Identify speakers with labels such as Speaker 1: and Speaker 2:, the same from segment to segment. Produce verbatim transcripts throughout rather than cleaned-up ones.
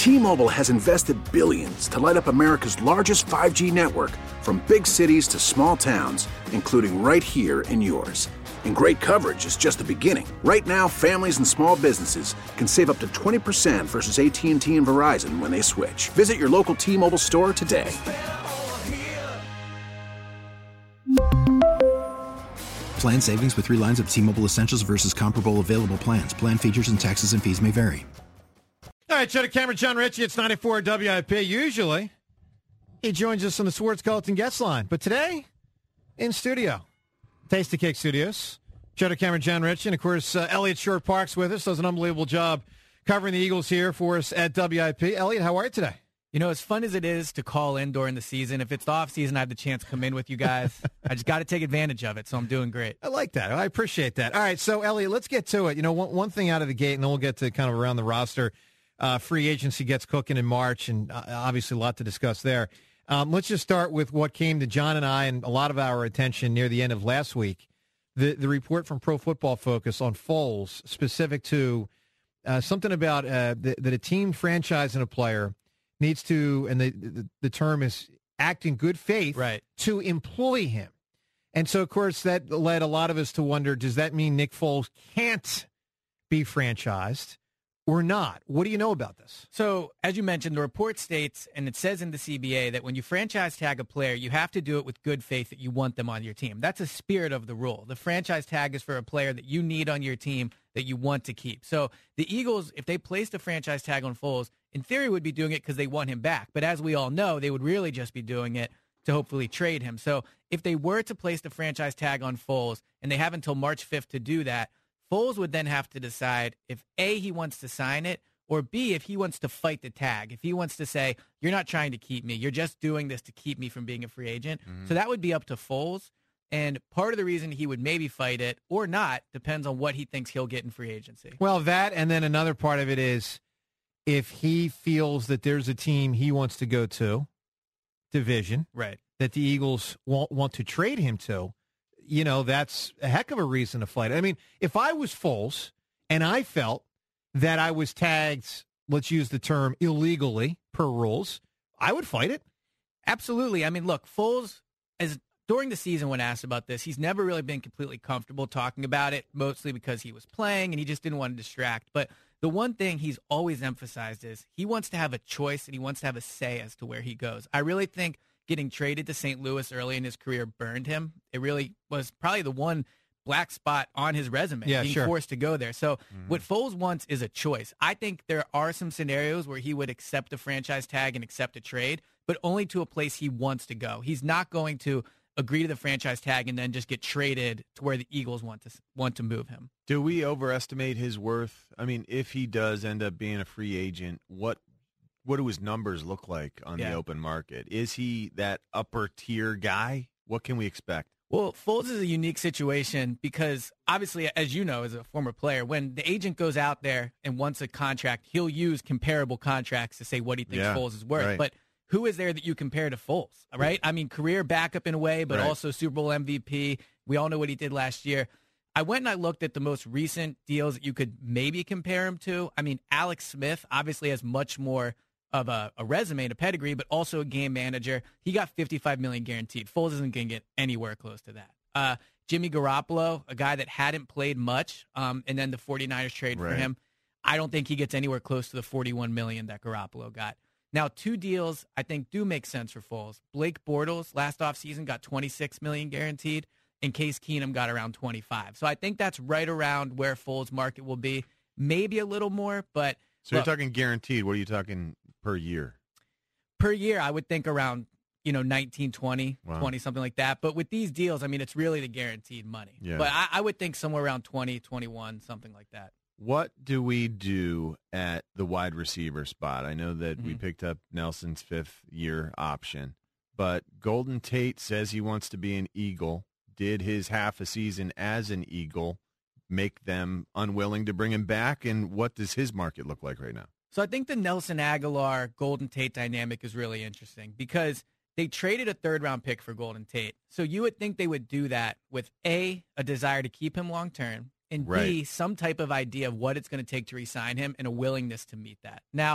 Speaker 1: T-Mobile has invested billions to light up America's largest five G network, from big cities to small towns, including right here in yours. And great coverage is just the beginning. Right now, families and small businesses can save up to twenty percent versus A T and T and Verizon when they switch. Visit your local T-Mobile store today.
Speaker 2: Plan savings with three lines of T-Mobile Essentials versus comparable available plans. Plan features and taxes and fees may vary.
Speaker 3: All right, Joe Cameron, John Ritchie, it's ninety-four W I P. Usually, he joins us on the Swartz Culleton guest line. But today, in studio, Tasty Cake Studios, Joe Cameron, John Ritchie, and, of course, uh, Elliot Short-Parks with us. Does an unbelievable job covering the Eagles here for us at W I P. Elliot, how are you today?
Speaker 4: You know, as fun as it is to call in during the season, if it's the off season, I have the chance to come in with you guys. I just got to take advantage of it, so I'm doing great.
Speaker 3: I like that. I appreciate that. All right, so, Elliot, let's get to it. You know, one, one thing out of the gate, and then we'll get to kind of around the roster. Uh, free agency gets cooking in March, and uh, obviously a lot to discuss there. Um, let's just start with what came to John and I and a lot of our attention near the end of last week. The the report from Pro Football Focus on Foles, specific to uh, something about uh, the, that a team franchising a player needs to, and the, the the term is act in good faith,
Speaker 4: right,
Speaker 3: to employ him. And so, of course, that led a lot of us to wonder, does that mean Nick Foles can't be franchised or not? What do you know about this?
Speaker 4: So, as you mentioned, the report states, and it says in the C B A, that when you franchise tag a player, you have to do it with good faith that you want them on your team. That's a spirit of the rule. The franchise tag is for a player that you need on your team that you want to keep. So the Eagles, if they placed a franchise tag on Foles, in theory would be doing it because they want him back. But as we all know, they would really just be doing it to hopefully trade him. So if they were to place the franchise tag on Foles, and they have until March fifth to do that, Foles would then have to decide if A, he wants to sign it, or B, if he wants to fight the tag. If he wants to say, you're not trying to keep me, you're just doing this to keep me from being a free agent. Mm-hmm. So that would be up to Foles. And part of the reason he would maybe fight it or not depends on what he thinks he'll get in free agency.
Speaker 3: Well, that, and then another part of it is if he feels that there's a team he wants to go to, division,
Speaker 4: right,
Speaker 3: that the Eagles won't want to trade him to, you know, that's a heck of a reason to fight it. I mean, if I was Foles and I felt that I was tagged, let's use the term illegally per rules, I would fight it.
Speaker 4: Absolutely. I mean, look, Foles, as during the season when asked about this, he's never really been completely comfortable talking about it, mostly because he was playing and he just didn't want to distract. But the one thing he's always emphasized is he wants to have a choice and he wants to have a say as to where he goes. I really think getting traded to Saint Louis early in his career burned him. It really was probably the one black spot on his resume,
Speaker 3: yeah,
Speaker 4: being
Speaker 3: sure.
Speaker 4: forced to go there. So mm-hmm. what Foles wants is a choice. I think there are some scenarios where he would accept a franchise tag and accept a trade, but only to a place he wants to go. He's not going to agree to the franchise tag and then just get traded to where the Eagles want to want to move him.
Speaker 5: Do we overestimate his worth? I mean, if he does end up being a free agent, what what do his numbers look like on yeah. the open market? Is he that upper tier guy? What can we expect?
Speaker 4: Well, Foles is a unique situation because obviously, as you know, as a former player, when the agent goes out there and wants a contract, he'll use comparable contracts to say what he thinks
Speaker 5: yeah,
Speaker 4: Foles is worth.
Speaker 5: Right.
Speaker 4: But who is there that you compare to Foles, right? I mean, career backup in a way, but
Speaker 5: right.
Speaker 4: also Super Bowl M V P. We all know what he did last year. I went and I looked at the most recent deals that you could maybe compare him to. I mean, Alex Smith obviously has much more of a, a resume and a pedigree, but also a game manager. He got fifty-five million dollars guaranteed. Foles isn't going to get anywhere close to that. Uh, Jimmy Garoppolo, a guy that hadn't played much, um, and then the 49ers trade
Speaker 5: right.
Speaker 4: for him. I don't think he gets anywhere close to the forty-one million dollars that Garoppolo got. Now, two deals I think do make sense for Foles. Blake Bortles last offseason got twenty-six million dollars guaranteed, and Case Keenum got around twenty-five. So I think that's right around where Foles' market will be. Maybe a little more, but
Speaker 5: so
Speaker 4: look,
Speaker 5: you're talking guaranteed. What are you talking per year?
Speaker 4: Per year, I would think around, you know, nineteen, twenty,
Speaker 5: wow.
Speaker 4: twenty, something like that. But with these deals, I mean, it's really the guaranteed money.
Speaker 5: Yeah.
Speaker 4: But I, I would think somewhere around twenty, twenty-one, something like that.
Speaker 5: What do we do at the wide receiver spot? I know that mm-hmm. we picked up Nelson's fifth year option, but Golden Tate says he wants to be an Eagle. Did his half a season as an Eagle make them unwilling to bring him back? And what does his market look like right now?
Speaker 4: So I think the Nelson Aguilar Golden Tate dynamic is really interesting because they traded a third round pick for Golden Tate. So you would think they would do that with A, a desire to keep him long term, and
Speaker 5: right.
Speaker 4: B, some type of idea of what it's going to take to re-sign him and a willingness to meet that. Now,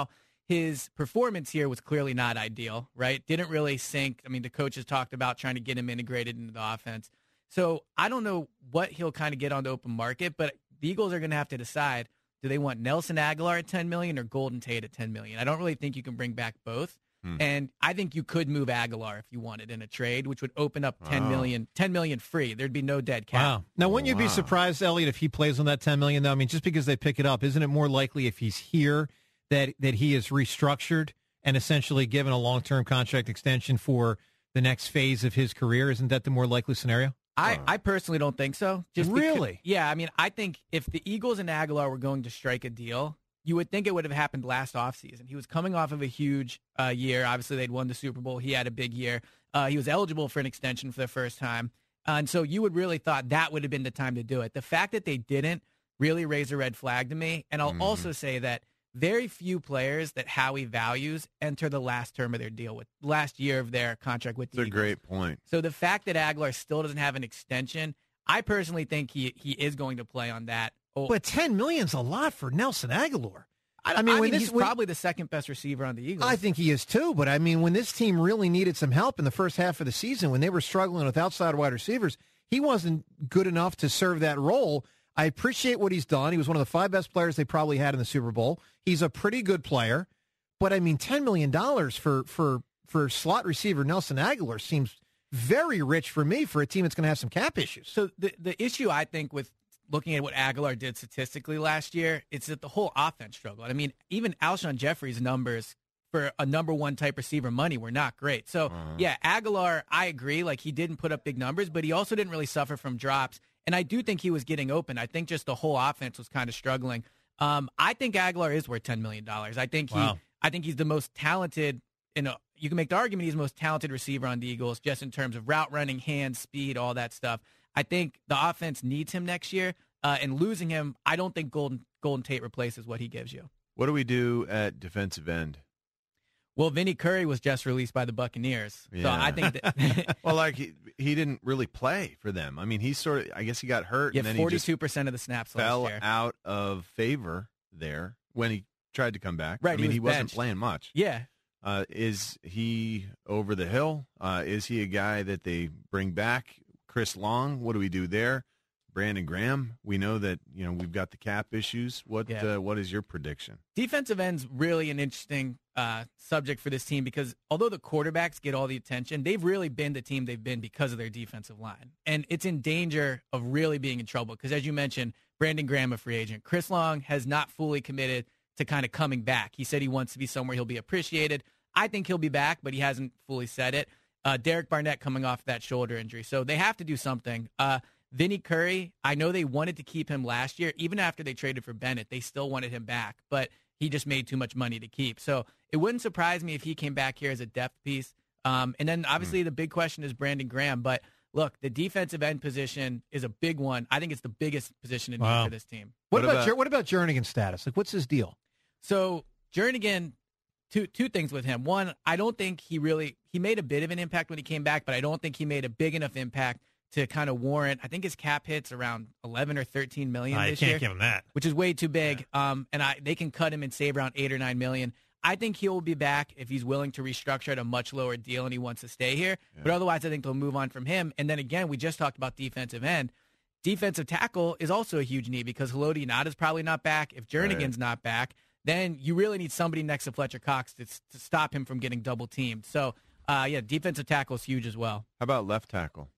Speaker 4: his performance here was clearly not ideal, right? Didn't really sync. I mean, the coaches talked about trying to get him integrated into the offense. So I don't know what he'll kind of get on the open market, but the Eagles are going to have to decide, do they want Nelson Aguilar at ten million dollars or Golden Tate at ten million dollars? I don't really think you can bring back both. Hmm. And I think you could move Aguilar if you wanted in a trade, which would open up ten million dollars, ten million dollars free. There'd be no dead cap.
Speaker 3: Wow. Now, wouldn't you
Speaker 5: wow.
Speaker 3: be surprised, Elliot, if he plays on that ten million dollars, though? I mean, just because they pick it up, isn't it more likely if he's here that, that he is restructured and essentially given a long-term contract extension for the next phase of his career? Isn't that the more likely scenario?
Speaker 4: I, I personally don't think so. Just
Speaker 3: really?
Speaker 4: Because, yeah, I mean, I think if the Eagles and Aguilar were going to strike a deal, you would think it would have happened last offseason. He was coming off of a huge uh, year. Obviously, they'd won the Super Bowl. He had a big year. Uh, he was eligible for an extension for the first time. Uh, and so you would really thought that would have been the time to do it. The fact that they didn't really raise a red flag to me. And I'll mm. also say that very few players that Howie values enter the last term of their deal with last year of their contract with the
Speaker 5: That's
Speaker 4: Eagles.
Speaker 5: a great point.
Speaker 4: So the fact that Aguilar still doesn't have an extension, I personally think he he is going to play on that. Oh,
Speaker 3: but ten million dollars is a lot for Nelson Aguilar.
Speaker 4: I, I mean, I mean this, he's when, probably the second best receiver on the Eagles.
Speaker 3: I think he is too, but I mean, when this team really needed some help in the first half of the season, when they were struggling with outside wide receivers, he wasn't good enough to serve that role. I appreciate what he's done. He was one of the five best players they probably had in the Super Bowl. He's a pretty good player. But, I mean, ten million dollars for, for, for slot receiver Nelson Aguilar seems very rich for me for a team that's going to have some cap issues.
Speaker 4: So the, the issue, I think, with looking at what Aguilar did statistically last year, it's that the whole offense struggled. I mean, even Alshon Jeffrey's numbers for a number one type receiver money were not great. So, uh-huh. yeah, Aguilar, I agree. Like, he didn't put up big numbers, but he also didn't really suffer from drops. And I do think he was getting open. I think just the whole offense was kind of struggling. Um, I think Aguilar is worth ten million dollars. I think he, wow. I think he's the most talented. You know, you can make the argument he's the most talented receiver on the Eagles, just in terms of route running, hands, speed, all that stuff. I think the offense needs him next year, uh, and losing him, I don't think Golden Golden Tate replaces what he gives you.
Speaker 5: What do we do at defensive end?
Speaker 4: Well, Vinny Curry was just released by the Buccaneers, yeah. so I think that
Speaker 5: well, like he, he didn't really play for them. I mean, he sort of, I guess he got hurt.
Speaker 4: Yeah,
Speaker 5: and then
Speaker 4: forty-two percent of the snaps
Speaker 5: fell
Speaker 4: last year.
Speaker 5: out of favor there when he tried to come back.
Speaker 4: Right,
Speaker 5: I mean,
Speaker 4: he, was
Speaker 5: he wasn't
Speaker 4: benched.
Speaker 5: playing much.
Speaker 4: Yeah.
Speaker 5: Uh, is he over the hill? Uh, is he a guy that they bring back? Chris Long, what do we do there? Brandon Graham, we know that, you know, we've got the cap issues. What yeah. uh, what is your prediction?
Speaker 4: Defensive end's really an interesting uh, subject for this team because although the quarterbacks get all the attention, they've really been the team they've been because of their defensive line. And it's in danger of really being in trouble because, as you mentioned, Brandon Graham, a free agent. Chris Long has not fully committed to kind of coming back. He said he wants to be somewhere he'll be appreciated. I think he'll be back, but he hasn't fully said it. Uh, Derek Barnett coming off that shoulder injury. So they have to do something. Uh, Vinny Curry, I know they wanted to keep him last year. Even after they traded for Bennett, they still wanted him back, but he just made too much money to keep. So it wouldn't surprise me if he came back here as a depth piece. Um, and then obviously mm. the big question is Brandon Graham. But look, the defensive end position is a big one. I think it's the biggest position in
Speaker 3: wow.
Speaker 4: need for this team.
Speaker 3: What, what about, about what about Jernigan's status? Like, what's his deal?
Speaker 4: So Jernigan, two two things with him. One, I don't think he really he made a bit of an impact when he came back, but I don't think he made a big enough impact to kind of warrant. I think his cap hits around eleven or thirteen million
Speaker 3: I
Speaker 4: this
Speaker 3: can't
Speaker 4: year,
Speaker 3: give him that,
Speaker 4: which is way too big. Yeah. Um, and I they can cut him and save around eight or nine million. I think he'll be back if he's willing to restructure at a much lower deal and he wants to stay here. Yeah. But otherwise, I think they'll move on from him. And then again, we just talked about defensive end. Defensive tackle is also a huge need because Haloti Ngata is probably not back. If Jernigan's right. not back, then you really need somebody next to Fletcher Cox to, to stop him from getting double teamed. So, uh, yeah, defensive tackle is huge as well.
Speaker 5: How about left tackle?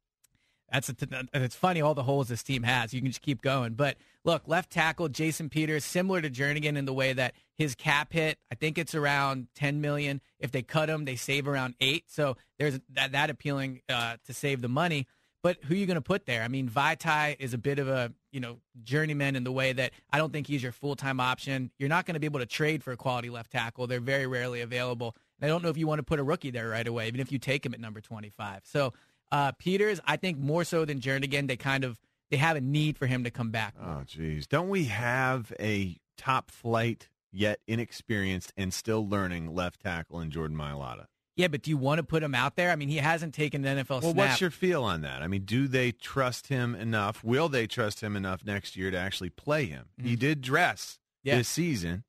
Speaker 4: That's a, it's funny all the holes this team has. You can just keep going. But look, left tackle Jason Peters, similar to Jernigan in the way that his cap hit, I think it's around ten million dollars. If they cut him, they save around eight. So there's that, that appealing uh, to save the money. But who are you going to put there? I mean, Vaitai is a bit of a, you know, journeyman in the way that I don't think he's your full-time option. You're not going to be able to trade for a quality left tackle. They're very rarely available. And I don't know if you want to put a rookie there right away, even if you take him at number twenty-five. So uh, Peters, I think more so than Jernigan, they kind of they have a need for him to come back.
Speaker 5: Oh, geez. Don't we have a top-flight, yet inexperienced and still learning left tackle in Jordan Mailata?
Speaker 4: Yeah, but do you want to put him out there? I mean, he hasn't taken an N F L
Speaker 5: well,
Speaker 4: snap.
Speaker 5: Well, what's your feel on that? I mean, do they trust him enough? Will they trust him enough next year to actually play him? Mm-hmm. He did dress
Speaker 4: yeah.
Speaker 5: this season.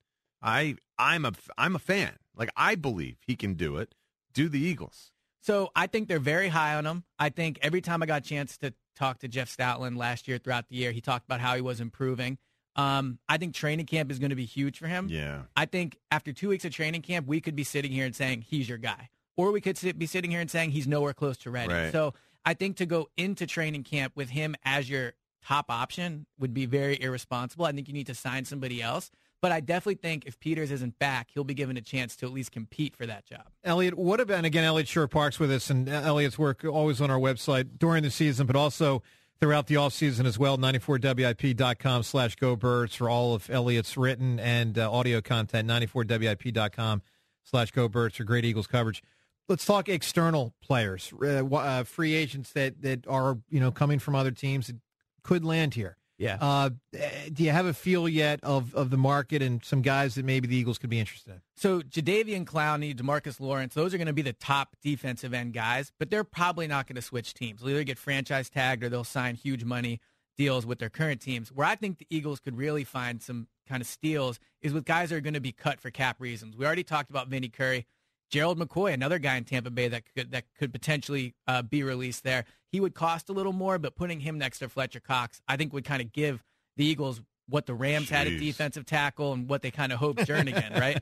Speaker 5: I I'm a I'm a fan. Like, I believe he can do it. Do the Eagles.
Speaker 4: So I think they're very high on him. I think every time I got a chance to talk to Jeff Stoutland last year throughout the year, he talked about how he was improving. Um, I think training camp is going to be huge for him.
Speaker 5: Yeah.
Speaker 4: I think after two weeks of training camp, we could be sitting here and saying he's your guy. Or we could sit, be sitting here and saying he's nowhere close to ready.
Speaker 5: Right.
Speaker 4: So I think to go into training camp with him as your top option would be very irresponsible. I think you need to sign somebody else. But I definitely think if Peters isn't back, he'll be given a chance to at least compete for that job.
Speaker 3: Elliot, what about, and again, Elliot Shore-Parks with us, and Elliot's work always on our website during the season, but also throughout the offseason as well, ninety-four W I P dot com slash go birds for all of Elliot's written and uh, audio content, ninety-four W I P dot com slash go birds for great Eagles coverage. Let's talk external players, uh, uh, free agents that, that are, you know, coming from other teams that could land here.
Speaker 4: Yeah.
Speaker 3: Uh, do you have a feel yet of, of the market and some guys that maybe the Eagles could be interested in?
Speaker 4: So Jadeveon Clowney, DeMarcus Lawrence, those are going to be the top defensive end guys, but they're probably not going to switch teams. They'll either get franchise tagged or they'll sign huge money deals with their current teams. Where I think the Eagles could really find some kind of steals is with guys that are going to be cut for cap reasons. We already talked about Vinny Curry. Gerald McCoy, another guy in Tampa Bay that could that could potentially uh, be released there. He would cost a little more, but putting him next to Fletcher Cox, I think would kind of give the Eagles what the Rams Jeez. had at defensive tackle and what they kind of hoped Jernigan, right?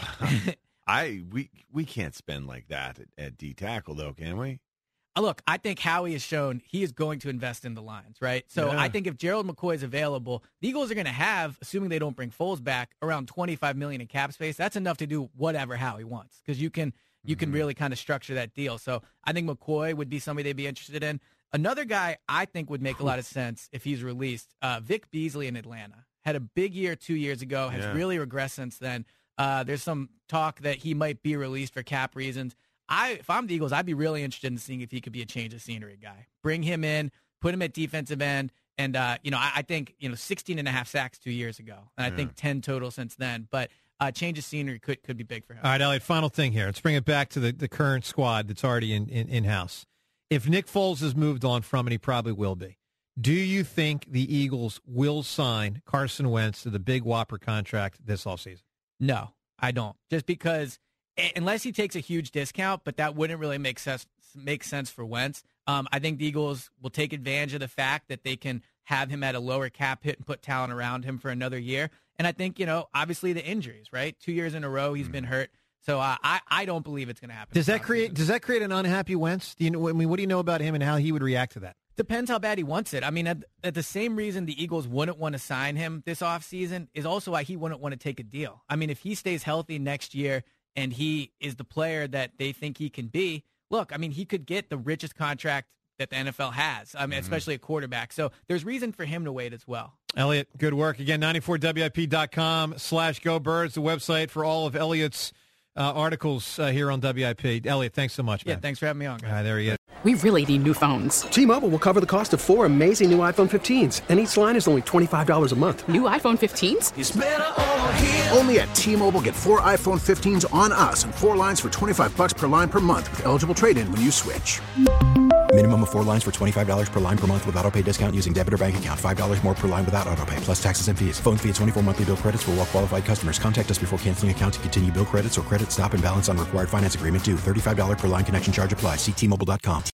Speaker 5: I we we can't spend like that at, at D tackle though, can we?
Speaker 4: Look, I think Howie has shown he is going to invest in the lines, right? So
Speaker 5: yeah.
Speaker 4: I think if Gerald McCoy is available, the Eagles are going to have, assuming they don't bring Foles back, around twenty-five million dollars in cap space. That's enough to do whatever Howie wants because you can you mm-hmm. can really kind of structure that deal. So I think McCoy would be somebody they'd be interested in. Another guy I think would make a lot of sense if he's released, uh, Vic Beasley in Atlanta. Had a big year two years ago, has
Speaker 5: yeah.
Speaker 4: really regressed since then. Uh, there's some talk that he might be released for cap reasons. I, if I'm the Eagles, I'd be really interested in seeing if he could be a change of scenery guy. Bring him in, put him at defensive end, and uh, you know, I, I think you know, sixteen and a half sacks two years ago, and I
Speaker 5: yeah.
Speaker 4: think ten total since then. But uh, change of scenery could could be big for him.
Speaker 3: All right, Elliot. Final thing here. Let's bring it back to the, the current squad that's already in, in in house. If Nick Foles has moved on from, and he probably will be, do you think the Eagles will sign Carson Wentz to the big whopper contract this offseason?
Speaker 4: No, I don't. Just because. Unless he takes a huge discount, but that wouldn't really make sense make sense for Wentz. Um, I think the Eagles will take advantage of the fact that they can have him at a lower cap hit and put talent around him for another year. And I think, you know, obviously the injuries, right? Two years in a row he's mm-hmm. been hurt. So uh, I I don't believe it's going to happen.
Speaker 3: Does that create season. Does that create an unhappy Wentz? Do you know? I mean, what do you know about him and how he would react to that?
Speaker 4: Depends how bad he wants it. I mean, at, at the same reason the Eagles wouldn't want to sign him this offseason is also why he wouldn't want to take a deal. I mean, if he stays healthy next year and he is the player that they think he can be, look, I mean, he could get the richest contract that the N F L has, I mean, mm-hmm. especially a quarterback. So there's reason for him to wait as well.
Speaker 3: Elliot, good work. Again, ninety-four W I P dot com slash go birds, the website for all of Elliot's uh, articles uh, here on W I P. Elliot, thanks so much, man.
Speaker 4: Yeah, thanks for having me on, guys.
Speaker 3: All right, there he is.
Speaker 6: We really need new phones.
Speaker 7: T-Mobile will cover the cost of four amazing new iPhone fifteens, and each line is only twenty-five dollars a month.
Speaker 6: New iPhone fifteens?
Speaker 1: It's better over here. Only at T-Mobile, get four iPhone fifteens on us and four lines for twenty-five dollars per line per month with eligible trade-in when you switch.
Speaker 2: Minimum of four lines for twenty-five dollars per line per month with autopay discount using debit or bank account. five dollars more per line without autopay, plus taxes and fees. Phone fee at twenty-four monthly bill credits for well-qualified customers. Contact us before canceling account to continue bill credits or credit stop and balance on required finance agreement due. thirty-five dollars per line connection charge applies. See T Mobile dot com.